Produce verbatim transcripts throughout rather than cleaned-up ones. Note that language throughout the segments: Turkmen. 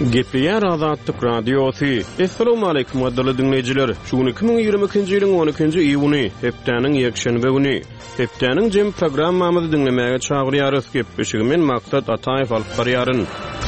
Gepleyer Azatlyk Radiosu. Assalamu alaykum wadly dinleyijiler. Şuny iki bin ýygrimi ikinji ýylyň on ikinji iýuny, hepdeniň ýekşenbe güni. Hepdeniň jem programmamyzy dinlemäge çagyrýarys. Gepleşigimin maksat Ataýew alyp barýaryn.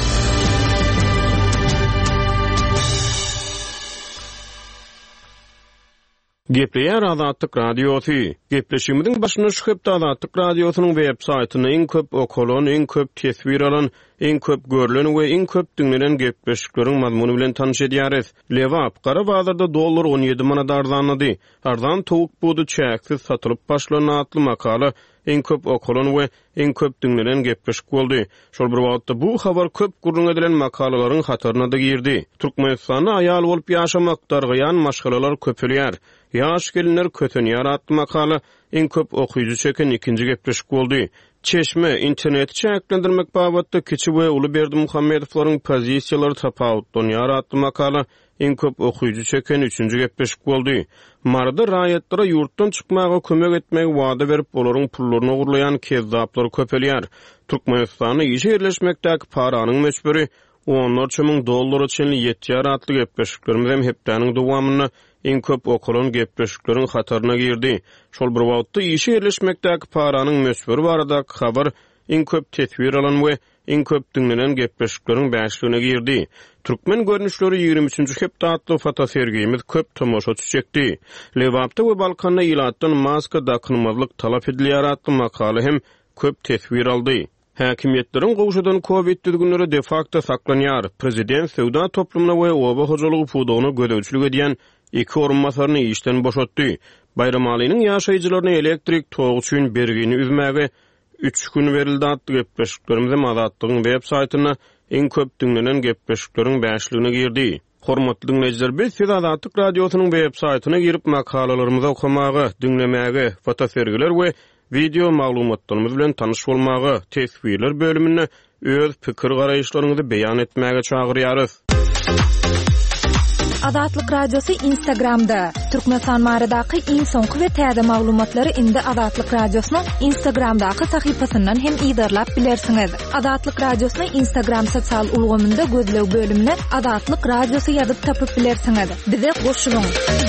Gepleyer Azatlyk Radiosu. Gepleşigimiň başyna şykyp Azatlyk Radiosynyň web saýtyny iň köp okulan, iň köp tesbir alan, iň köp görülen we iň köp dinlenen gepleşikleriň mazmuny bilen tanış edýäris. Lewap gara bazarda dollar on ýedi manat arzanlady. Arzan towuk budy çäksiz satylyp başlanan atly makala iň köp okulan we iň köp dinlenen gepleşik boldy. Şol bir wagtda bu habar köp gurrun edilen makalalaryň hatyryna da girdi. Türkmenistanda aýal bolup ýaşamak dargyan maşgalalar köpelýär. Yaş gelinler kötünýär atly makala iň köp okuyucu çeken ikinji gepleşik boldy. Çeşme internet çäklendirmek babatda Kiçi we Ulyberdi Muhammedowlaryň pozisiýalary tapawutlanýar atly makala iň köp okuyucu çeken üçünji gepleşik boldy. Marada raýatlara ýurtdan çykmaga kömek etmek wada berip olaryň pullaryny ogurlayan kezzaplar köpelýär. Türkmenistanyň işe yerleşmekdäki paranyň meçberi onlarca müň dollar üçin ýetýär atly gepleşiklerimiz hem hepdeniň dowamyna iň köp okulan gepleşikleriň hatyryna girdi. Şol bir wagtda işe yerleşmekdäki paranyň meçberi barada habar iň köp tesbir alan we iň köp dinlenen gepleşikleriň bäşligine girdi. Türkmen görnüşleri ýygrimi üçünji hepde atly fotosergimiz köp tomoşaçy çekdi. Lewapda we Balkanda ýylatdan maska dakynmazlyk talap edilýär atly makala hem köp tesbir aldy. Häkimiýetleriň gowşadan Covid düzgünleri de facto saklanýar. Prezident sowda toplumuna we oba hojalygy pudugyny gödäwçilik edýän iki orunmasaryny işden boşatdy. Bayram alynyň ýaşaýjylaryna elektrik togy üçin bergini üzmäge üç gün berildi atly gepleşiklerimiz Azatlygyň web saýtyna iň köp dinlenen gepleşikleriň bäşligine girdi. Hormatly dinleyijiler, biz siz Azatlyk Radiosynyň web saýtyna girip makalalarymyzy okumagy, dinlemäge, fotosergiler we video maglumatlarymyz bilen tanyş bolmagy, tesbirler bölümine öz pikir garaýşlaryňyzy beýan etmäge çagyrýarys. Azatlyk Radiosu Instagramda. Türkmenistan maradaky iň soňky we täze maglumatlary indi Azatlyk Radiosynyň Instagramdaky sahypasyndan hem ýydarlap bilersiňiz. Azatlyk Radiosynyň Instagram sosial ulgamynda gözlew bölümine Azatlyk Radiosu ýazyp tapyp bilersiňiz. Bize goşulyň.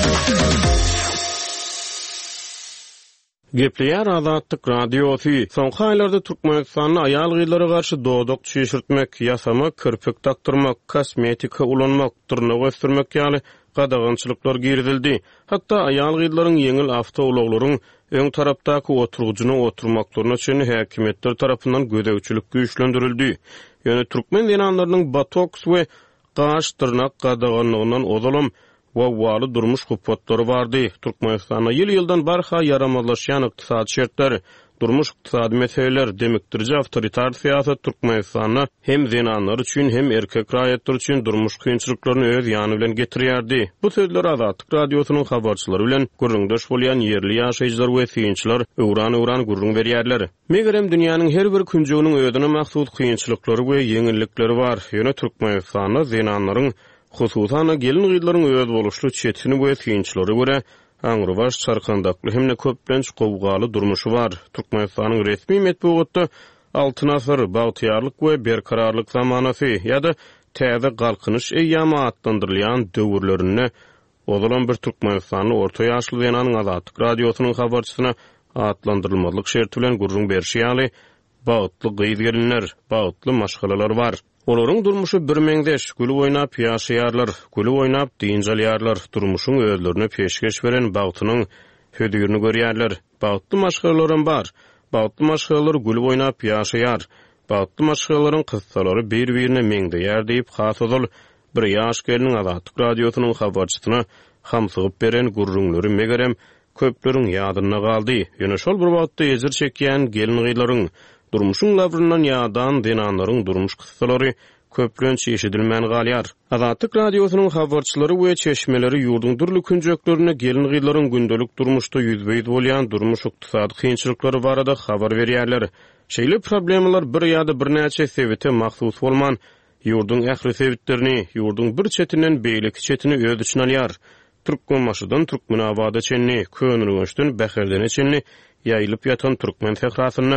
Gepleyer Azatlyk Radiosu. Soňky aýlarda Türkmenistanyň aýal gyýlary garşy dodok çeşirtmek, ýasama, kirpik taktyrmak, kosmetika ulanmak, tyrnak ösdürmek ýaly gadagynçylyklar girdildi. Hatda aýal gyýlaryň ýeňil awtowlaklaryň öň tarapdaky oturgugyna oturmaklaryna çyn häkimetler tarapyndan gödäwçilik güýçlendirildi. Ýöne türkmen dinanlarynyň botoks we gaş tyrnak gadaganlygyndan ozalam wawwaly durmuş hukumatlary bardy. Türkmenistana ýyl-ýyldan barha yaramazlaşýan ykdysady şertler, durmuş ykdysady meseleler demekdirji awtoritar siýasat Türkmenistana hem zenanlar üçin hem erkek raýatlar üçin durmuş kynçylyklaryny öz ýany bilen getirýärdi. Bu sözler Azatlyk Radiosynyň habarçylary bilen gurrundaş bolýan ýerli ýaşaýjylar we synçylar öwran-öwran gurrun berýärler. Megerem dünýäniň her bir künjeginiň özüne mahsus kynçylyklary we ýeňillikleri bar. Ýöne Türkmenistana zenanlaryň hususan gelin gyýlaryň öz boluşly çetini we synçylary görä aňrybaş çarkandakly hemne köplenç gowgaly durmuşy bar. Türkmenistanyň resmi medeniýetde altyn asr bagtyarlyk we berkararlyk zamanasy ýa-da täze galkynyş eýýamy adlandyrylýan döwürlerine ozalan bir Türkmenistanyň orta ýaşly zenanyň Azatlyk Radiosynyň habarçysyna adlandyrylmalyk şerti bilen gurrun berýär. Bagtly gyýygelinler, bagtly maşgalalar bar. Olaryň durmuşy bir meňdeş, gülü oýnap ýaşaýarlar, gülü oýnap diňjalýarlar, durmuşyň özlerine peşgeş beren bagtynyň hödürini görýärler. Bagtly maşgalalar bar. Bagtly maşgalalar gülü oýnap ýaşaýar. Bagtly maşgalalaryň kyssalary bir-birine meňdeýär diýip hasazal bir ýaş geliniň Azatlyk Radiosynyň habarçysyna hamsygyp beren gurrunlary megerem köpleriň ýadyna galdy. Ýöne şol bir wagtda ejir çekýän gelin gyýlaryň durmuşyň labryndan ýadan denanlaryň durmuş kyssalary köplenç eşidilmän galýar. Azatlyk Radiosynyň habarçylary we çeşmeleri ýurduň durly künjeklerine gelin gyýlaryň gündelik durmuşda ýüzbeýid bolýan durmuş ykdysady kynçylyklary barada habar berýärler. Şeýle problemalar bir ýa-da bir näçe sebäpde mahsus bolman ýurduň ähli sebäplerini ýurduň bir çetinden beýleki çetini öz içine alýar. Türkmen maşydan Türkmen abada çenni, könülüňüşden bäherdene çenni ýaýlyp ýatan türkmen fehrasyny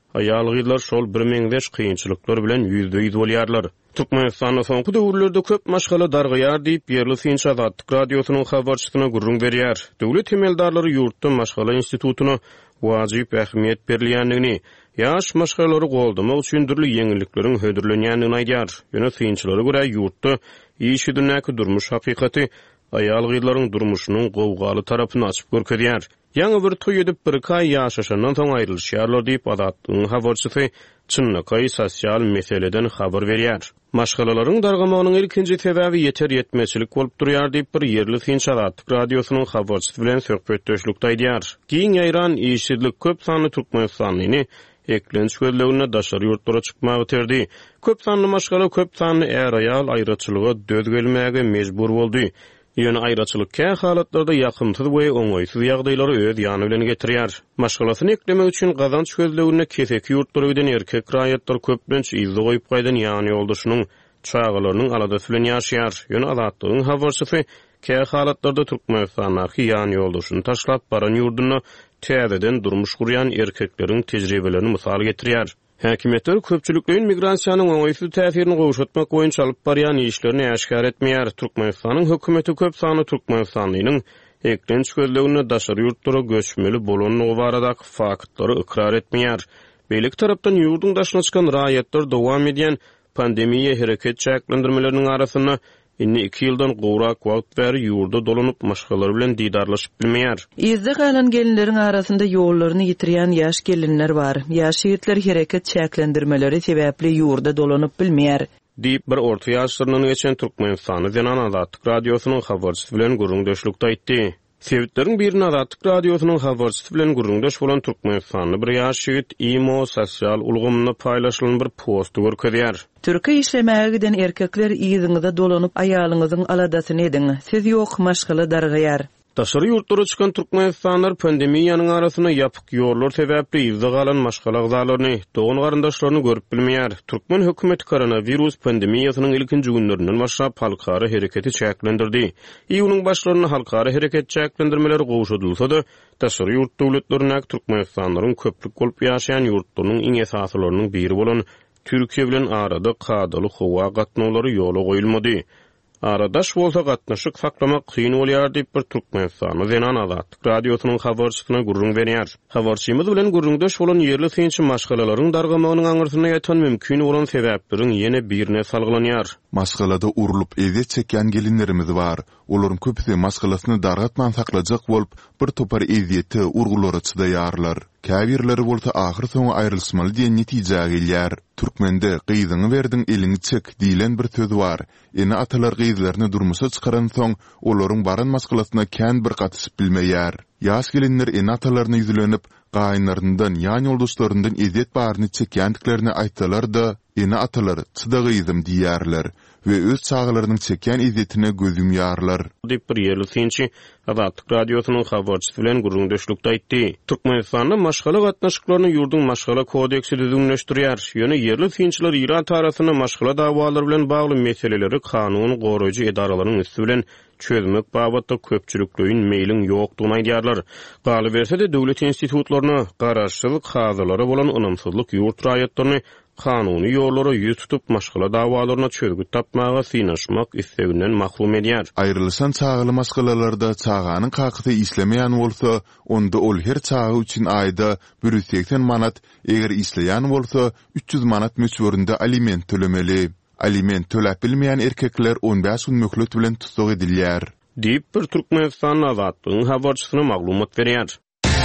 Ayal gyzlar şol bir meňzeş kynçylyklar bilen ýüzde ýüz bolýarlar. Türkmenistanyň soňky döwürlerde köp maşgala dargyýar diýip Ýerli Sinç Azatlyk radiosynyň habarçysyna gurrun berýär. Döwlet temelsdärleri ýurtda maşgala institutuny wajyp ähmiýet berilýändigini, ýaş maşgalary goldamak üçin türli ýeňillikleriň hödürlenýändigini aýdýar. Ýöne synçylara görä ýurtda işi dünýäki durmuş hakykaty ayal gyzlaryň durmuşynyň gowgaly tarapyny açyp görkezýär. Ýa-ni bir toý edip bir kay ýaşaşandan soň aýrylýarlar diýip Azatlygyň habarçysy çynnaky sosial meseleden habar berýär. Maşgalalaryň dargamanyň ilkinji sebäbi ýeter ýetmeçilik bolup durýar diýip bir Ýerli Sinç Azatlyk radiosynyň habarçysy bilen söhbetdeşlikde aýdýar. Giň ýaýran işçilik köp sanly Türkmenistanyny eklenç gözlegine daşary ýurtlara çykmagy terdi. Köp sanly maşgala köp sanly er aýal aýraçylyga döz gelmäge mejbur boldy. Ýöne aýraçylyk kä halatlarda ýakymsyz we oňaýsyz ýagdaýlary öz ýany bilen getirýär. Maşgalasyny eklemek üçin gazanç gözlegine keseki ýurtlara giden erkek raýatlar köplenç izli goýup gaýdan ýany ýoldaşynyň çağalarynyň aladasy bilen ýaşaýar. Ýöne Azatlygyň habarçysy kä halatlarda Türkmenistanyň ýany ýoldaşyny taşlap baran ýurduny täzeden durmuş gurýan erkekleriň tejribelerini mysal getirýär. Häkimetler köpçülikliň migrasiýanyň oňaýsyz täsirini gowşatmak boýunça alyp barýan işlerini äşkar etmeýär. Türkmenistanyň hökümeti köp sany Türkmenistanyň eklenç gözlegine daşary ýurtlara göçmeli bolanyny baradaky faktlary ikrar etmeýär. Beýlik tarapdan ýurdun daşyna çykan raýatlar dowam edýän pandemiýa hereket çäklendirmeleriniň arasyna inni iki ýyldan gowrak wagt bäri ýurda dolanyp maşgalar bilen didarlaşyp bilmeýär. Izde galan gelinleriň arasynda ýollaryny ýitirýän ýaş gelinler bar. Ýaş ýigitler hereket çäklendirmeleri sebäpli ýurda dolanyp bilmeýär. Diýip bir orta ýaşlarynyň geçen Türkmenistany Zenan Azatlyk radiosynyň habarçysy bilen gurrundaşlykda aýtdy. Sevitleriň birini Azatlyk radiosynyň habarçysy bilen gurrundaş bolan Türkmenistanyň bir ýaş ýigit imo sosial ulgamyna paýlaşylan bir post görkezýär. Türkiýe işlemäge giden erkekler iziňizde dolanyp aýalyňyzyň aladasyny edin. Siz ýok maşgala dargyýar. Daşary ýurtlara çykan Türkmenistanlar pandemiýanyň arasyna ýapyk ýollar sebäpli ýyzda galan maşgala gydalaryny, dogan garyndaşlaryny görüp bilmeýär. Türkmen hökümeti koronavirus pandemiýasynyň ilkinji günlerinden başlap halkara hereketi çäklendirdi. Ýygynyň başlaryny halkara hereket çäklendirmeleri gowşadylsa-da, daşary ýurt döwletlerine Türkmenistanlaryň köplük bolup ýaşaýan ýurtlarynyň iň esaslarynyň biri bolan Türkiýe bilen arada kadaly howa gatnawlary ýola goýulmady. Aradaş bolsa gatnaşyk saklamak kyn bolýar diýip bir Türkmenistanyň Zenan Azatlyk radiosynyň habarçysyna gurrun berýär. Habarçymyz bilen gurrundaş bolan Ýerli Sinç maşgalalaryň dargamanyň aňyrsyna ýatan mümkin bolan sebäpleriň ýene birine salglanýar. Maşgalada urulup ezet çekýän gelinlerimiz bar. Olaryň köpüsi maşgalasyny dargatman saklajak bolup bir topar ezeti urgulary çydaýarlar. Käbirleri bolsa ahir soňy aýrylşmaly diýen netijäge gelýär. Türkmende gyzyňy berdiň eliňi çek diýilen bir söz bar. Ene atalar gyzlaryny durmuşa çykaran soň olaryň baran maşgalasyna kän bir gatyşyp bilmeýär. Ýaş gelinler ene atalaryna ýüzlenip gaýynlaryndan ýan ýoldaşlaryndan ezet baryny çekýändiklerini aýtsalar-da, ene atalar çydagyzym diýärler we öz çağlarynyň çekýän ezetine gözüm ýarlar. Diýip bir Ýerli Sinç Azatlyk radiosynyň habarçysy bilen gurrundaşlykda aýtdy. Türkmenistanda maşgala gatnaşyklaryny ýurdun maşgala kodeksi düzgünleşdirýär. Ýöne Ýerli Sinçler İran tarasyna maşgala dawalary bilen bagly meseleleri kanun goraýjy edaralaryň üstü bilen çözmek babatda köpçülikliň meýliň ýokdugyny aýdýarlar. Galy berse de döwlet institutlaryna garaşsyzlyk hazırlary bolan ynamsyzlyk ýurt raýatlaryny kanuny ýollara ýüz tutup maşgala dawalaryna çözgüt tapmaga synaşmak isteginden mahrum edýär. Aýrylşan çağaly maşgalalarda çağanyň kakysy islemeýän bolsa, onda ol her çağı üçin aýda bir yüz seksen manat, eger isleýän bolsa üç yüz manat möçberinde aliment tölemeli. Aliment töläp bilmeýän erkekler on beş gün möhlet bilen tutuk edilýär. Diýip bir Türkmenistan Azatlygyň habarçysyna maglumat berýär.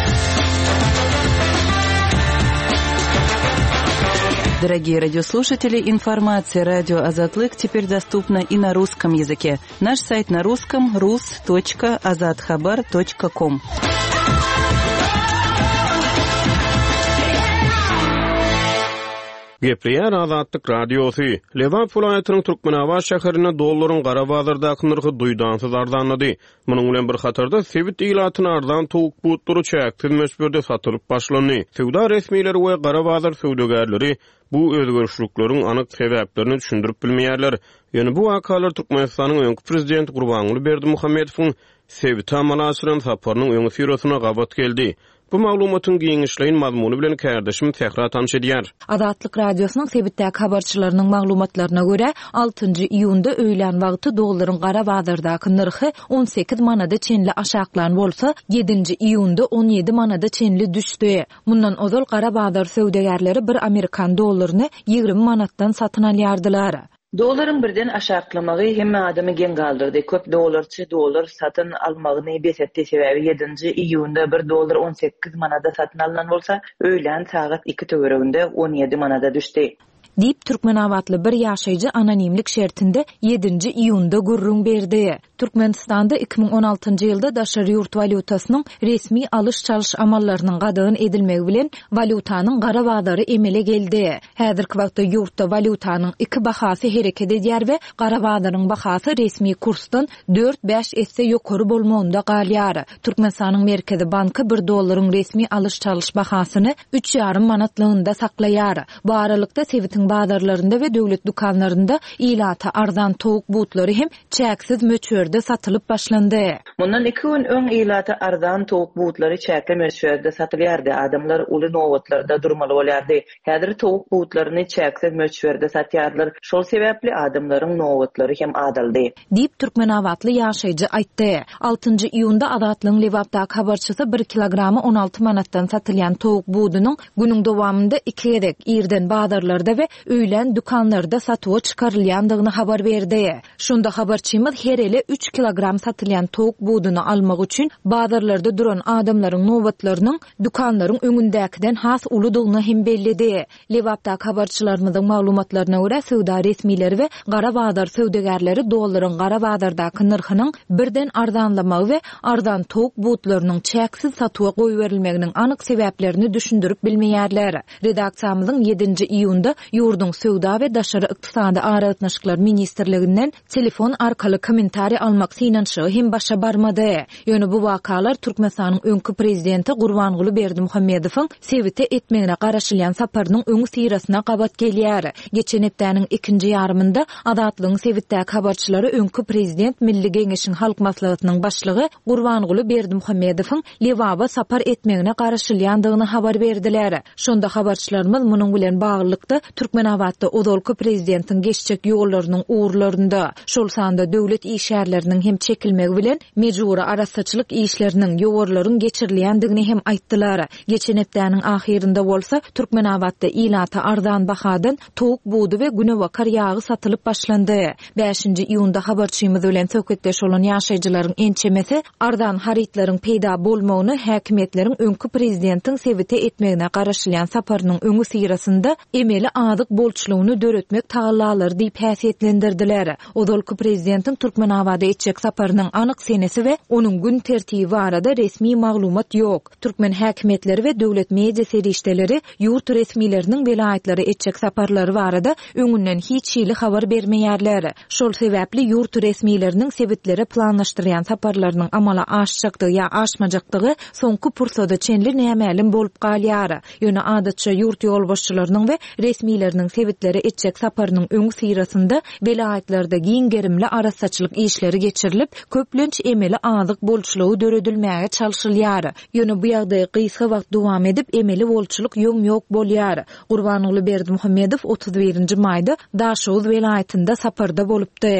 Дорогие радиослушатели, информация «Радио Азатлык» теперь доступна и на русском языке. Наш сайт на русском — рус точка азатхабар точка ком. Gepleýär Azatlyk radiosy. Lewan vilayatynyň Türkmenabat şäherine dollaryň gara bazardaky narhy duýdansyz arzanlady. Munyň bilen bir hatarda sebit ilatyny arzan towuk butlary çäksiz möçberde satylyp başlandy. Sowda resmiýetleri we gara bazar sowdagarlary bu özgörüşlikleriň anyk sebäplerini düşündirip bilmeýärler. Ýöne bu wakalar Türkmenistanyň öňkü prezidenti Gurbanguly Berdimuhammedowyň sebit amalasynyň saparynyň öňü firosyna gabat geldi. Bu maglumatyň giňişleýin mazmuny bilen kärdeşim Fehra tanış edýär. Azatlyk radiosynyň sebitdäki habarçylarynyň maglumatlaryna görä, altynjy iýunda öýlen wagty dollaryň Gara Bazardaky narhy on sekiz manada çenli aşaklan bolsa, yedinji iýunda on ýedi manada çenli düşdi. Mundan ozal Gara Bazar söwdegärleri bir Amerikan dollaryny ýygrimi manatdan satyn alýardylar. Doların birden aşaklamagy hemme adamy gen galdyrdy. Köp dollarçy dollar satyn almagyny besetdi. Sebäbi yedinji iýunda bir dollar on sekiz manada satyn alynan bolsa, öýlen sagat iki töwereginde on ýedi manada düşdi. Dip Türkmenawatly bir ýaşaýjy anonimlik şertinde yedinji iýunda gurrun berdi. Türkmenistanda iki bin on altynjy ýylda daşary ýurt valutasynyň resmi alış çalış amallarynyň gadagyn edilmegi bilen valutanyň Gara Bazary emele geldi. Häzirki wagtda ýurtda valutanyň iki bahasy hereket edýär we Gara Bazaryň bahasy resmi kursdan dört beş esse ýokary bolmagynda galýar. Türkmenistanyň Merkezi Banky bir dollaryň resmi alış çalış bahasyny üç ýarym manatlygynda saklaýar. Bu aralykda sevitin bazarlarında ve döwlet dukanlarında ilata arzan towuk butlary hem çäksiz möçberde satylyp başlandy. Mundan iki gün öň ilata arzan towuk butlary çäkli möçberde satylýardy. Adamlar uly nowatlarda durmaly bolýardy. Häzir towuk butlaryny çäksiz möçberde satýarlar. Şol sebäpli adamlaryň nowatlary hem adaldy. Dip Türkmenawatly ýaşaýjy aýtdy. altynjy iýunda Azatlyň Lewapdaky habarçysy bir kilogramy on alty manatdan satylýan towuk budunyň günüň dowamında iki gerek ýerden bazarlarda we öýlen dukanlarda satywa çykarylýandygyny habar berdi. Şunda habarçymyz her ele üç kilogram satylýan towuk buduny almak üçin bazarlarda duran adamlaryň nowatlarynyň dukanlaryň öňündäkiden has uludygyny hem bellidi. Lewapdaky habarçylarymyzyň maglumatlaryna görä söwda resmileri we Gara Bazar söwdegärleri dollaryň Gara Bazardaky narhynyň birden arzanlamagy we arzan towuk budlarynyň çäksiz satywa goýuberilmeginiň anyk sebäplerini düşündirip bilmeýärler. Redaksiýamyzyň yedinji iýunda Ýurdun Söwda we Daşary Ykdysady Aratnaşyklar Ministrliginden telefon arkaly kommentari almak synanşy hem başa barmady. Ýöne bu wakalar Türkmenistanyň öňkü prezidenti Gurbanguly Berdimuhammedowyň sebite etmegine garaşylýan saparynyň öňü syrasyna gabat gelýär. Geçen hepdäniň ikinji ýarymynda Azatlygyň sebitdäki habarçylary öňkü prezident Milli Geňeşiň halk maslahatynyň başlygy Gurbanguly Berdimuhammedowyň Lewaba sapar etmegine garaşylýandygyny habar berdiler. Şonda habarçylarymyz munyň bilen baglykda Türkmenawatda odolky prezidentiň geçjek ýollarynyň uğurlarynda, şol sanda döwlet işgärleriniň hem çekilmegi bilen mejburi arasaçylyk işleriniň ýogarlaryň geçirilýändigini hem aýtdylar. Geçen hepdäniň ahirinde bolsa Türkmenawatda ilata arzan bahadan towuk budu we günewakar ýagy satylyp başlandy. beşinji iýunda habarçymyz bilen söhbetdeş bolan ýaşaýjylaryň ençemesi arzan haritlaryň peýda bolmagyny häkimetleriň öňkü prezidentiň sebite etmegine garaşylýan saparynyň öňü syrasynda emeli adyk bolçulugyny döretmek taýlanlar diýip häsiýetlendirdiler. Odolky prezidentiň Türkmenawada etjek saparynyň anyk senesi we onuň gün tertibi barada resmi maglumat ýok. Türkmen häkimetleri we döwlet media serişdeleri ýurt resmileriniň velaýatlary etjek saparlary barada öňünden hiç ýyly habar bermeýärler. Şol sebäpli ýurt resmileriniň sebitleri planlaşdyrýan saparlarynyň amala aşjakdygy ýa aşmajakdygy soňky pursada çenli nämälim bolup galýar. Ýöne adatça ýurt ýolbaşçylarynyň we resmileriniň sebitleri etjek saparynyň öňü syrasynda velaýatlarda giň gerimli arasaçylyk işleri geçirilip, köplenç emeli adyk bolçulugy döredilmäge çalşylýar. Ýöne bu ýagdaý gysga wagt dowam edip emeli bolçuluk ýom-ýok bolýar. Gurbanguly Berdimuhammedow otuz birinji maýda Daşow velaýatynda saparda bolupdy.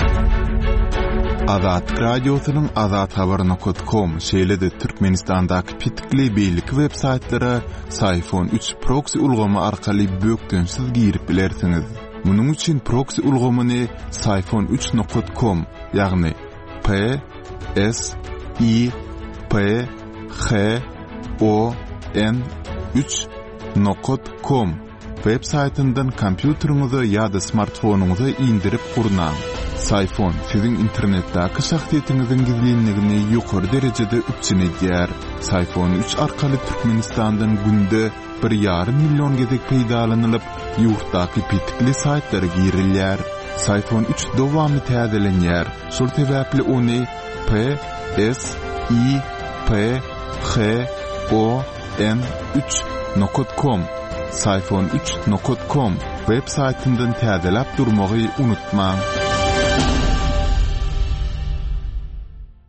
Azat radiosynyň azat habar nokta com şeýlede Türkmenistandaky pitikli beýlik web saytlary Sayfon üç proxy ulgamy arkaly bökdensiz girip bilersiňiz. Munyň üçin proxy ulgamyny sayfon üç nokta com ýagny P S I P H O N üç nokta com web saytyndan kompýuteriňize ýa-da smartfonuňyza indirip gurnaň. Sayfon siziň internetdäki şahsiýetiňiziň gizlenligini ýokary derejede üpçün edýär. Sayfon üç arkaly Türkmenistandan günde bir ýarym million gezek peýdalanylyp, ýurtdaky pitikli saytlary girilýär. Sayfon üç dowamy täzelenýär. Şol sebäpli ony P S I P H O N üç nokta com sayfon üç nokta com web saytyndan täzelap durmagy unutmaň.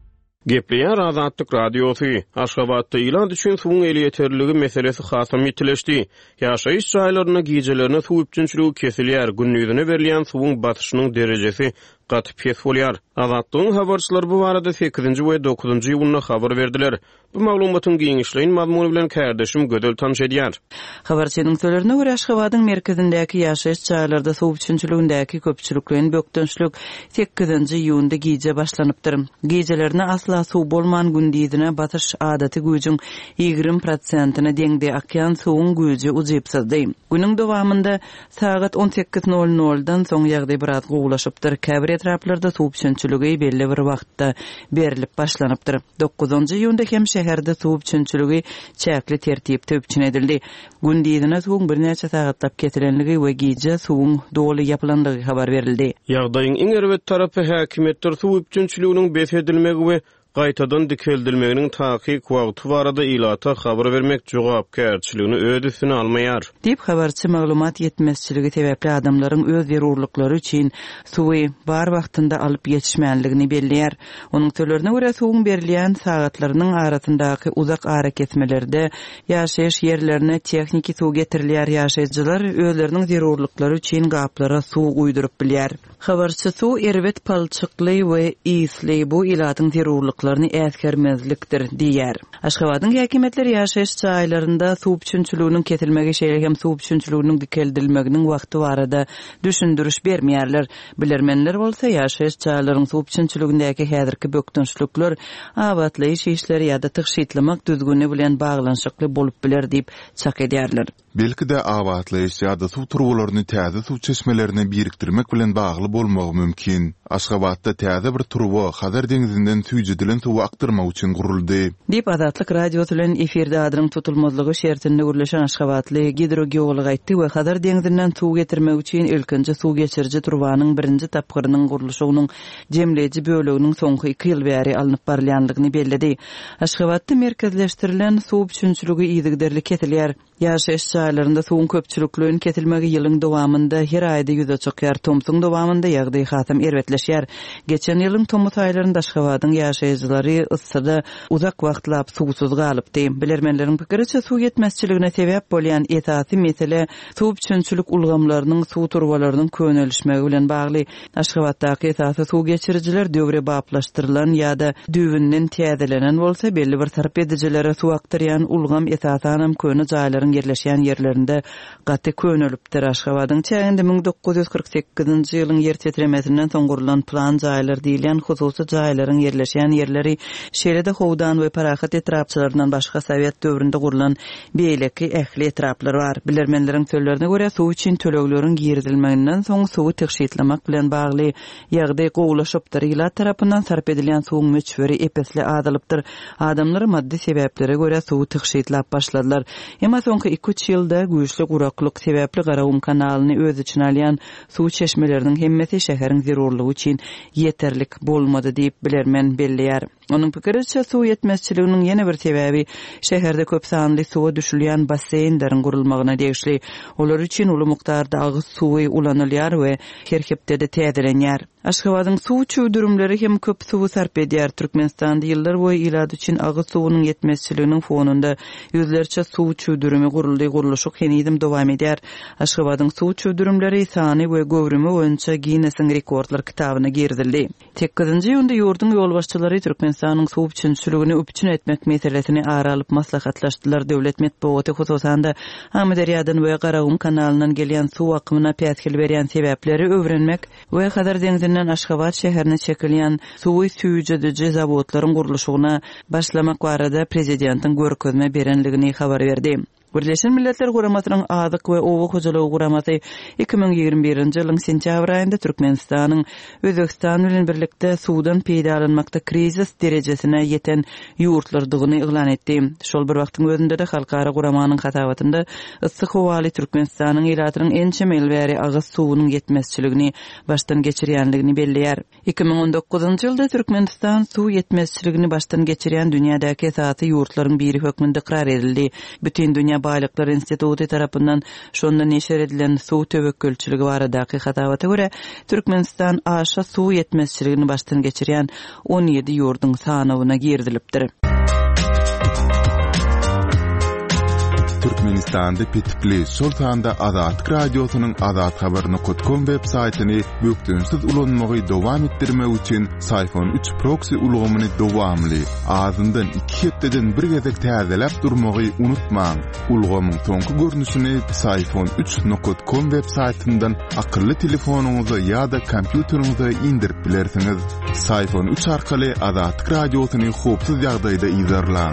Gepleýär Azatlyk Radiosu. Aşgabatda ilan düşen suwun eli ýeterligi meselesi hasam ýetileşdi. Ýaşaýyş jaýlaryna gijelerine suw üçinçiligi kesilýär. Günnüzüne berilýän suwun batyşynyň derejesi gaty pes bolýar. Azatlygyň habarçylary bu barada sekizinji we dokuzunji ýylyna habar berdiler. Bu maglumatyň giňişleýin mazmuny bilen kärdeşim gödel tanış edýär. Habarçynyň sözlerine görä Aşgabatyň merkezindäki ýaşaýyş jaýlarynda suw üçinçiligindäki köpçülikliň bökdünçlük sekizinji ýyłynda gije başlanypdyr. Gijelerine asla suw bolman gündizine batyş adaty güýjüň ýigrim prosentyny deňde akýan suwun güýji uzypsazdy. Günüň dowamında saat on sekiz nol noldan soň ýagdaý biraz gowlaşypdyr. Käbir etraplarda suw üçinçiligi belli bir wagtda berilip başlanypdyr. dokuzunji ýyłynda hem şäherde suw üçinçiligi çäkli tertipde üçin edildi. Gündizine suwun bir näçe sagatlap ketilenligi we gije suwun doly ýapylandygy habar berildi. Ýagdaýyň iň erwet tarapy häkimetler suw üçinçiliginiň besedilmegi we gaýtadan dikeldilmeginiň taýyk wagty barada ilata habar bermek jogapkärçiligini öz üstüne almaýar. Dip habarçy maglumat ýetmezçiligi sebäpli adamlaryň öz zerurlyklary üçin suwy bar wagtynda alyp ýetişmänligini belliýär. Onuň sözlerine görä suwun berilýän sagatlarynyň arasyndaky uzak hareketmelerde ýaşaýyş ýerlerine texniki suw getirilýär. Ýaşaýjylar özleriniň zerurlyklary üçin gaplara suw uýdurup bilýär. Habarçy suw erwet palçykly we isli bu ilatyň zerurlyklary äskermezlikdir diýär. Aşgabatyň häkimetleri ýaşaýyş jaýlarynda suw üçinçiliginiň ketilmegi şeýle hem suw üçinçiliginiň dikeldilmeginiň wagty barada düşündürüş bermeýärler. Bilermenler bolsa ýaşaýyş jaýlarynyň suw üçinçiligindäki häzirki bökdünçlükler abatlaýyş işleri ýa-da tyşytlamak düzgünü bilen baglanşykly bolup biler diýip çak edýärler. Belki de abatlaýyş ýa-da suw turbalaryny täze suw çeşmelerine birikdirmek bilen bagly bolmagy mümkin. Aşgabatda täze bir turba Hazar deňizinden süýjedilen suw aktyrmak üçin guruldy. Dip Azatlyk Radiosu bilen efirde adyryň tutulmazlygy şertinde gürleşen Aşgabatly gidrogeolog aýtdy we Hazar deňizinden suw getirmek üçin ilkinji suw geçirji turbanyň birinji tapgyrynyň gurulşynyň jemleji böleginiň soňky iki ýyl bäri alınıp barýanlygyny bellidi. Aşgabatda merkezleşdirilen suw üçinçiligi ýygyderli ketilýär. Ýaşaýyş jaýlarynda suwun köpçülikliginiň ketilmegi ýylyň dowamında her aýda ýüze çykýar. Tomsyň dowamında ýagdaý hasam erwetleşýär. Geçen ýylyň Tomuz aýlarynda Aşgabatyň ýaşaýjylary yssyda uzak wagtlap suwsuz galypdy. Bilermenleriň pikiriçe suw ýetmezçiligine sebäp bolýan esasy mesele suw üçinçilik ulgamlarynyň suw turbalarynyň könelişmegi bilen bagly. Aşgabatdaky esasy suw geçirjiler döwre baplaşdyrylan ýa-da düwünden täzelenen bolsa belli bir tarap edijilere suw aktyrýan ulgam esasanam köne jaýlaryň yerleşýän yerlerinde gaty könelipdir. Aşgabatyň çäginde ming dokuz ýüz kırk sekizinji ýylyň yer tetremesinden soň gurulan plan jaýlar diýilen hususy jaýlaryň yerleşýän yerleri şeýle-de howdan we parahat etrapçylaryndan başga Sowet döwründe gurulan beýleki ähli etraplar bar. Bilermenleriň sözlerine görä suw üçin tölegleriň girdilmeginden soň suwy tyşytlamak bilen bagly ýagdaý gowlaşypdyr. Ýylar tarapyndan sarp edilýän suwun möçberi epesli azalypdyr. Adamlar maddi sebäplere görä suwy tyşytlap başladylar. Emma soňky iki üç ýylda güýçli guraklyk sebäpli Garawum kanalyny öz içine alýan suw çeşmeleriniň hemmeti şäheriň zerurlygy üçin ýeterlik bolmady diýip bilermen belliyar. Onuň pikiriçe suw ýetmezçiliginiň ýene bir sebäbi şäherde köp sanly suwa düşülýän basseýnleriň gurulmagyna degişli. Olar üçin uly mukdarda agyz suwy ulanylýar we herkepde de täzelenýär. Aşgabatyň suw çöwdürümleri hem köp suwy sarp edýär. Türkmenistanda ýyllar boýy ilady üçin agyz suwunyň ýetmezçiliginiň fonunda ýüzlerçe suw çöwdürümi guruldy, guruluşyk henidim dowam edýär. Aşgabatyň suw çöwdürümleri sany we göwrümi boýunça Guinness'in rekordlar kitabyna girdildi. sekizinji ýylda ýurdun ýolbaşçylary Türkmenistanyň suw üçinçiligini öpçün etmek meselesini ara alyp maslahatlaşdylar. Döwlet medeniýeti hususanda Amudarýadan we Garawum kanalynyň gelýän suw akymyna pätkil berýän sebäpleri öwrenmek we Hazar deňizinden Aşgabat şäherine çekilýän suwy süýjedici zawodlaryň guruluşyna başlamak barada prezidentiň görkezme berenligini habar berdi. Birleşen Milletler Guramasynyň azyk we owa hojalygy guramasy iki ming ýigirme birinji ýylyň sentýabr aýynda Türkmenistanyň Özbegistan bilen birlikde suwdan peýdalanmakda krizis derejesine ýeten ýurtlardygyny eglan etdi. Şol bir wagtyň özünde de halkara guramanyň hatabatynda yssyk howaly Türkmenistanyň ýylatynyň en çemel bäri agyz suwunyň ýetmezçiligini başdan geçirýänligini belliýär. iki ming on dokuzunji ýylda Türkmenistan suw ýetmezçiligini başdan geçirýän dünýädäki esasy ýurtlaryň biri hökmünde ikrar edildi. Bütün dünýä Dünya Baýlyklar Instituty tarapyndan şondan neşer edilen suw töwekkülçiligi baradaky hatawata görä Türkmenistan aşa suw yetmezçiligini baştan geçirýän on ýedi ýurduň sanawyna girdilipdir. Türkmenistan'da Petipli Sultan'da Azat Radyosu'nun Azat Haber nokta com web saytini büktünsiz ulanmagy dowam etdirmek üçin Sayfon üç proxy ulgamyny dowamly azyndan iki hepdeden bir gezek täzelep durmagy unutmaň. Ulgamyň soňky görnüşini Sayfon üç nokta com web saytyndan akylly telefonuňyza ýa-da kompýuteriňize indirip bilersiňiz. Sayfon üç arkaly Azat Radyosu'ny hopsuz ýagdaýda izlerläň.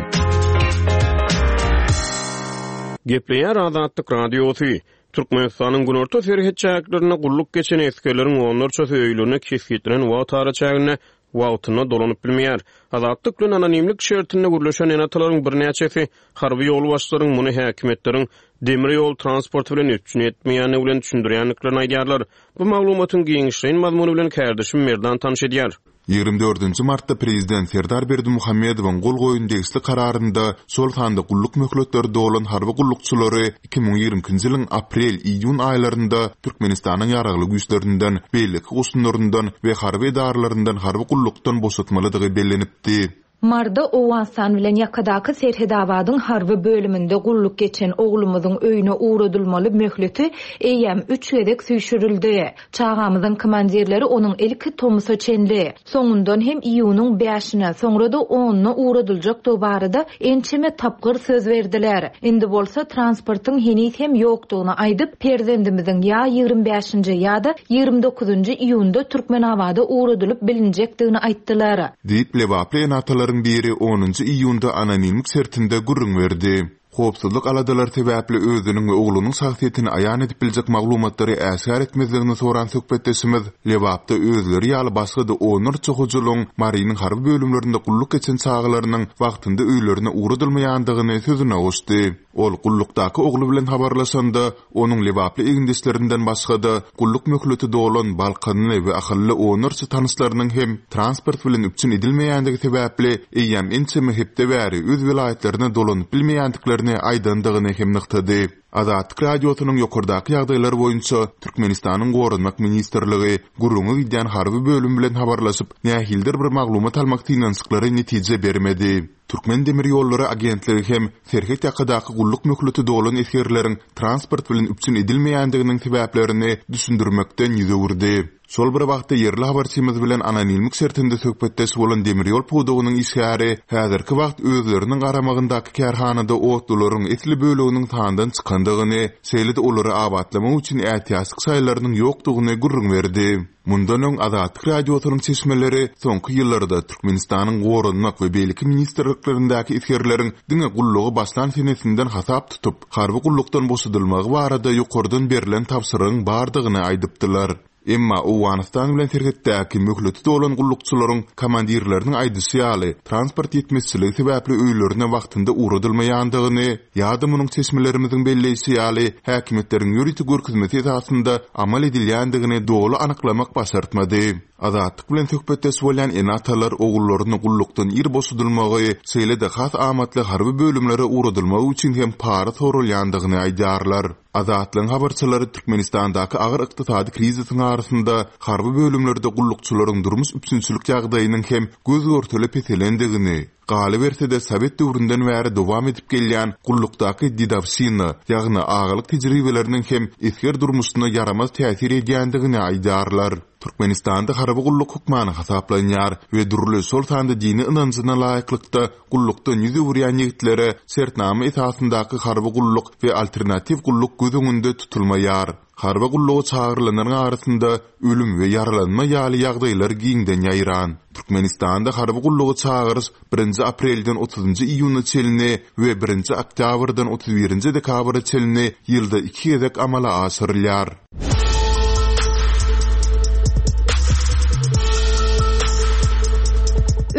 Gepleýär Azatlyk Radiosu. Türkmenistanyň günorta ferhetçäklerine gulluk geçen eskeleriň onlarçasy öýlerini kesgitlen wagt taraçagyna wagtyna dolanyp bilmeýär. Azatlyk bilen anonimlik şertinde gürleşen enatalaryň bir näçesi harby ýol başlaryň muny häkimetleriň demir ýol transport bilen üçin etmeýäni bilen düşündirýänliklerini aýdýarlar. Bu maglumatyň giňişleýän mazmuny bilen kärdeşim Merdan tanış edýär. ýygrimi dördünji martda Prezident Serdar Berdimuhammedowyň gol goýun degişli kararynda Sultanda gulluk möhletleri dolan harby gullukçylary iki ming ýigrimkinji ýylyň aprel-iýun aýlarynda Türkmenistanyň ýaragly güýçlerinden, beýlik gusunlaryndan we harby edarlaryndan harby gullukdan boşatmalydygy bellenipdi. Marda Owasan bilen ýakadaky Serhedabadyň harby bölüminde gulluk geçen oglumyzyň öýüne uğradylmaly möhleti eýem üç gezek süýşürildi. Çagamyzyň komandirleri onuň ilki Tomusa çenli. Soňundan hem iýunyň beşine, soňra da onuňa uğradyljak dobarada ençeme tapgyr söz berdiler. Indi bolsa transportyň henis hem ýokdugyna aýdyp, perzendimiziň ýa ýygrimi beşinji ýa-da ýygrimi dokuzunji iýunda Türkmenabada uğradylyp bilinjekdigini aýtdylar. Diýip lewaply enatalaryň biri onunji iýunda anonimlik sertinde gurrun berdi. Hopsuzlyk aladalar sebäpli özüniň we oglunyň şahsiýetini aýan edip biljek maglumatlary äsgär etmezligini soran söhbetdeşimiz Lewapda özleri ýaly başga da onurça hujuluň Mariniň harby bölümlerinde gulluk geçen çağlarynyň wagtynda öýlerine uğradylmaýandygyny sözüne goşdy. Ol gullukdaky oglu bilen habarlaşanda onuň Lewaply egindeşlerinden başga da gulluk möhleti dolan balkanyny we ahylly onurça tanyşlarynyň hem transport bilen üçin edilmeýändigi sebäpli eýem ençeme hepde bäri öz vilayetlerine dolanyp bilmeýändikleri aýdandygyny hem nyktady. Azatlyk Radiosunyň ýokardaky ýagdaýlar boýunça Türkmenistanyň Gorunmak ministrligi gurrungy gidýän harby bölüm bilen habarlaşyp nähildir bir maglumat almak tinansyklary netije bermedi. Türkmen demir ýollary agentligi hem Serhet ýakadaky gulluk möhleti dolan eskerleriň transport bilen üçin edilmeýändiginiň sebäplerini düşündirmekden ýüzegirdi. Şol bir wagtda yerli habarçymyz bilen anonimlik sertinde söhbetdeş bolan demir ýol pudugynyň işgäri häzirki wagt özleriniň garamagyndaky kärhanada otlaryň etli böleginiň tandan çykandygyny, seýlede olary abatlamak üçin ähtiýatlyk saýlarynyň ýokdugyny gurrun berdi. Mundan öň Azatlyk Radiosunyň çeşmeleri soňky ýyllarda Türkmenistanyň Gorunmak we beýlik ministrliklerindäki iskerleriň diňe gullugy başlan senesinden hasap tutup, harby gullukdan boşadylmagy barada ýokardan berilen tapsyryň bardygyny aýdypdylar. Emma Owanistan bilen serhetdäki möhleti dolan gullukçylaryň komandirleriniň aýdysy ýaly transport ýetmezçiligi sebäpli öýlerine wagtynda uğradylmaýandygyny ýa-da munyň çeşmelerimiziň belleýisi ýaly häkimetleriň ýuridik görkezmesi esasynda amal edilýändigini dogry anyklamak başartmady. Azatlyk bilen söhbetdeş bolan enatalar ogullaryny gullukdan ir boşadylmagy, seýlede has amatly harby bölümlere uğradylmagy üçin hem para sorulýandygyny aýdýarlar. Azatlyň habarçylary Türkmenistandaky agyr ykdysady krizisiň arasynda harby bölümlerde gullukçylaryň durmuş üçinçilik ýagdaýynyň hem göz görtülip etelendigini, galy berse-de Sowet döwründen bäri dowam edip gelýän gullukdaky didawsyny, ýagny agylyk tejribeleriniň hem esker durmuşyna yaramaz täsir edýändigini aýdýarlar. Türkmenistanda harby gulluk hukmany hasaplanýar we durly Sultanda dini ynanjyna laýyklykda gullukdan ýüze wurýan ýigitlere sertnama esasyndaky harby gulluk we alternativ gulluk gözüňünde tutulmaýar. Harby gullugy çağırylanyň arasynda ölüm we yaralanma ýaly ýagdaýlar giňden ýaýran. Türkmenistanda harby gullugy çağırys birinji aprelden otuzunji iýuna çelini we birinji oktýabrdan otuz birinji dekabra çelini ýylda iki gezek amala aşyrylýar.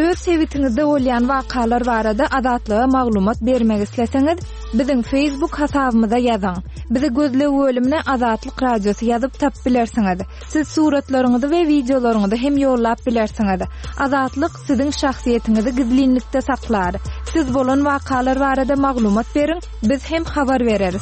öz sebitiňizde bolýan wakalar barada azatlyga maglumat bermek isleseňiz, biziň Facebook hasabymyza ýazyň. Bizi gözle bölümine Azatlyk Radiosu ýazyp tap bilersiňiz. Siz suratlaryňyzy we videolaryňyzy hem ýollap bilersiňiz. Azatlyk siziň şahsiýetiniňizi gizlinlikde saklar. Siz bolan wakalar barada maglumat beriň, biz hem habar bereriz.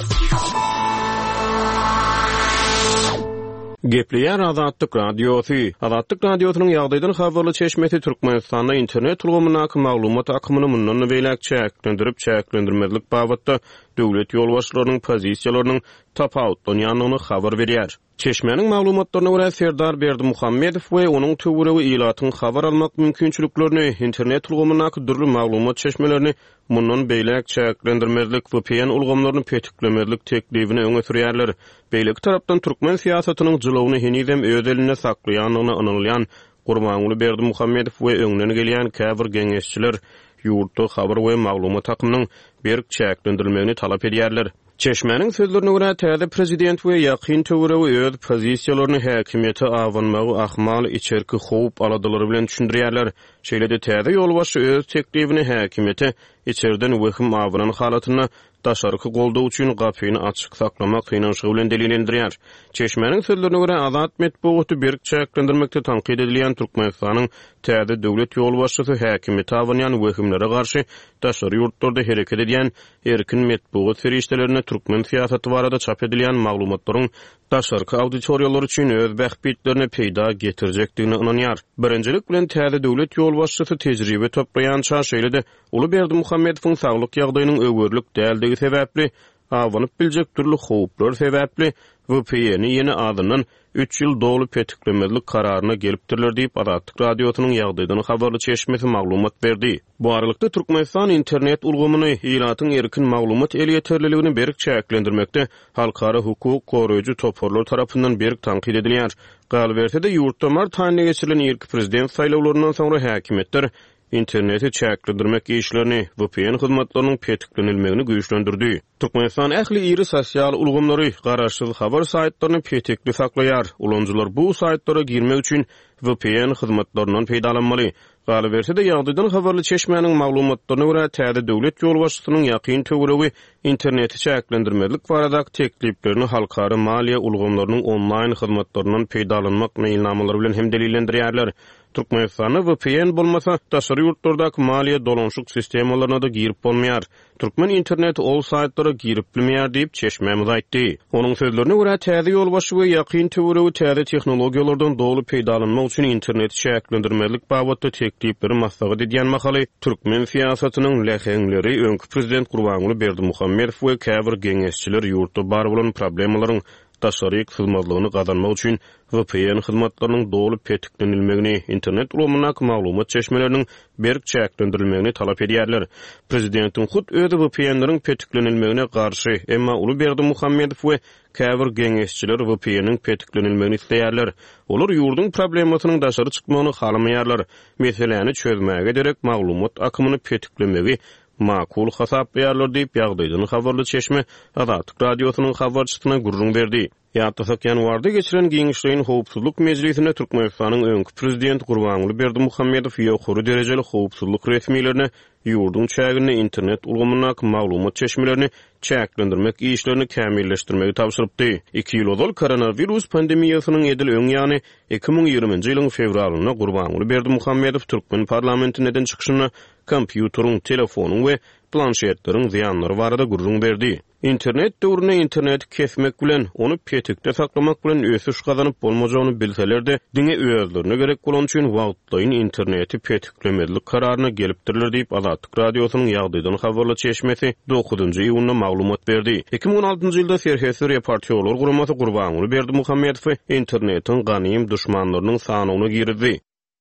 Gepleýär Azatlyk Radiosu. Azatlyk Radiosynyň ýagdaýdan habarly çeşmesi Türkmenistanda internet ulgamyna maglumat akymyny mundan beýlek çäklendirip çäklendirmezlik babatda döwlet ýolbaşçylarynyň pozisiýalarynyň tapawutlanýanyny habar berýär. Çeşmenin maglumatlaryna görä Serdar Berdimuhammedow we onuň töwereği ilatyň habar almak mümkinçiliklerini, internet ulgamyna dürli maglumat çeşmelerini mundan beýlek çäklendirmezlik we P N ulgamlaryny petiklemezlik teklibini öňe sürýärler. Beýleki tarapdan türkmen siýasatynyň jylawyny henizem öz eline saklaýanyny anylýan Gurbanuly Berdimuhammedow we öňüne gelýän käbir geňeşçiler ýurtda habar we maglumat akymynyň berk çäklendirilmegini talap edýärler. Çeşmenin sözlerine göre täze prezident ve ýakyn töwereği öz pozisiýalaryny häkimiýete awanmagy ahmal içerki howp aladylary bilen düşündirýärler. Şeýlede täze ýolbaşçy öz teklibini häkimiýete içerden wehim awanan halatyna daşarky goldaw üçin gapyny açyk saklamak hynanşygy bilen delillendirýär. Çeşmenin sözlerine göre Azat Medeniýeti berk çäklendirmekde tanqid edilýän Türkmenistanyň täze döwlet ýolbaşçysy häkimiýete awanýan wehimlere garşy daşary ýurtlarda hereket edýän erkin medeniýet ferişdelerine türkmen siýasaty barada çap edilýän maglumatlaryň daşarky auditoriýalar üçin öz bähbitlerini peýda getirjekdigine inanýar. Birinjilik bilen täze döwlet ýolbaşçysy tejribe toplaýan şaşeýlede Uly Berdimuhammedowyň saglyk ýagdaýynyň öwürlük däldigi sebäpli awanyp biljek türli howplar sebäpli W P N ýeni adynyň üç ýyl dolu petiklemezlik kararyna gelipdirler diýip Azatlyk Radiosynyň ýagdaýdan habarly çeşmesi maglumat berdi. Bu aralykda Türkmenistan internet ulgamyny ilatyň erkin maglumat eli ýeterliligini berk çäklendirmekde halkara hukuk goraýjy toporlar tarapyndan berk tanqid edilýär. Gal berse-de ýurtda mart aýyna geçirilen ilk prezident saýlawlarynyň soňra häkimetler interneti çäklendirmek işlerini W P N hyzmatlarynyň petiklenilmegini güýçlendirdi. Türkmenistan ähli iri sosial ulgamlary garaşsyz habar saýtlaryny petikli saklaýar. Ulanjylar bu saýtlara girmek üçin W P N hyzmatlarynyň peýdalanmaly. Galy berse-de ýagdaýdan habarly çeşmenin maglumatlaryna görä täze döwlet ýolbaşçysynyň ýakyn töwereği interneti çäklendirmezlik barada tekliplerini halkara maliýe ulgamlarynyň onlaýn hyzmatlarynyň peýdalanmak meýilnamalary bilen hem delillendirýärler. Türkmenistanda W P N bolmasa daşary ýurtlardaky maliýe dolanşyk sistemalaryna da girip bolmaýar. Türkmen internet ol saýtlara girip bilmeýär diýip çeşmemiz aýtdy. Onuň sözlerine görä täze ýolbaşçy we ýakyn töwereği täze tehnologiýalardan dolu peýdalanmak üçin interneti çäklendirmezlik babatda teklipleri maslahat edýän makaly türkmen siýasatynyň leheňleri öňkü prezident Gurbanuly Berdimuhammedow we käbir geňeşçiler ýurtda bar bolan problemlaryň daşary hyzmatlygyny gazanmak üçin W P N hyzmatlarynyň dolu petiklenilmegini, internet ulgamyna maglumat çeşmeleriniň berk çäklendirilmegini talap edýärler. Prezidentiň hut öz W P N'leriň petiklenilmegine garşy, emma Uly Berdimuhammedow we käbir geňeşçiler W P N'niň petiklenilmegini isleýärler. Olar ýurduň problemasynyň daşary çykmagyny halamaýarlar. Meseleni çözmäge derek maglumat akymyny petiklemegi makul hasaplaýarlar diýip ýagdaýdan habarly çeşme Azatlyk Radiosynyň habarçysyna gurrun berdi. Ýa-da ýanwarda geçiren Giňişligiň howpsuzlyk mejlisine Türkmenistanyň öňkü prezident Gurbanuly Berdimuhammedow ýokary derejeli howpsuzlyk resmiýetlerine ýurduň çägini internet ulgamyna maglumat çeşmelerini çäklendirmek işlerini kämilleşdirmegi tapşyrypdy. iki ýyl ozal koronavirus pandemiýasynyň edil öň ýany iki ming ýigrimiji ýylyň fevralyna Gurbanuly Berdimuhammedow Türkmen parlamentiniň çykyşyna kompýuteryň, telefonuň we planşetleriň ziýanlary barada gurrun berdi. İnternet döwrüne internet kesmek bilen, onu petikde saklamak bilen ösüş gazanyp bolmajagyny bilseler-de, diňe özlerine gerek bolan üçin wagtlaýyn interneti petiklemezlik kararyna gelipdirler diýip Azatlyk Radiosynyň ýagdaýdan habarly çeşmesi dokuzunçy iýunda maglumat berdi. iki ming on altyncy ýylda Serhesli reportýerler guramasy Gurbanuly Berdimuhammedow internetiň ganym düşmanlarynyň sanyny girdi.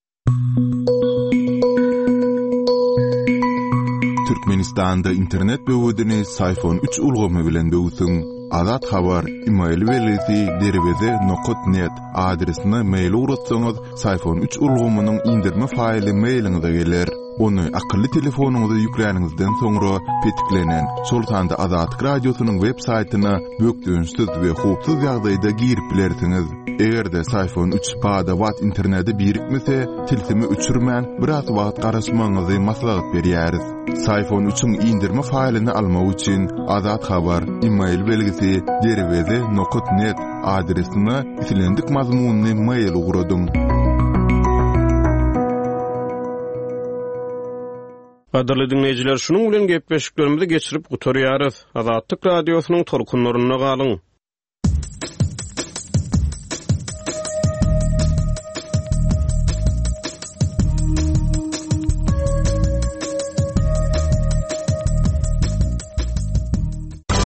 Türkmenistanda internet böwedini iPhone üç ulgamy bilen böwsüň. Azat habar email welesi derweze nokta net adresine mail uratsaňyz iPhone üç ulgamynyň indirme faýly mailiňize geler. Onu akıllı telefonuňyza ýükläniňizden soňra petiklenen Sultanda Azatlyk Radiosynyň web saýtyna bökdüňiz we hupsuz ýagdaýda girip bilersiňiz. Egerde iPhone üç pada watt interneti birikmese, tilsimi üçürmän biraz wagt garaşmaňyzy maslahat berýäris. iPhone üçüň indirme faýlyny almak üçin Azat Habar e-mail belgisi derweze nokta net adresine itilendik mazmunny mail uğradım. Gaderly dinleýijiler, şunuň bilen gepleşiklerimizi geçirip gutarýarys. Azatlyk Radiosynyň torkunlaryna galyň.